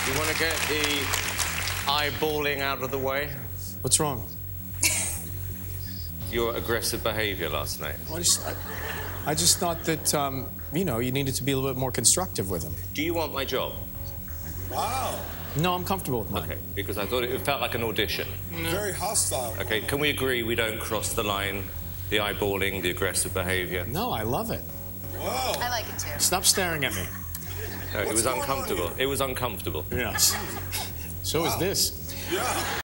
You want to get the eyeballing out of the way? What's wrong? Your aggressive behaviour last night. Well, I just thought that, you know, you needed to be a little bit more constructive with him. Do you want my job? Wow. No, I'm comfortable with mine. Okay, because I thought it felt like an audition. Very hostile. Okay, can we agree we don't cross the line? The eyeballing, the aggressive behaviour. No, I love it. Whoa. I like it too. Stop staring at me. No, it was going on uncomfortable. here? It was uncomfortable. Yes. So is this. Yeah.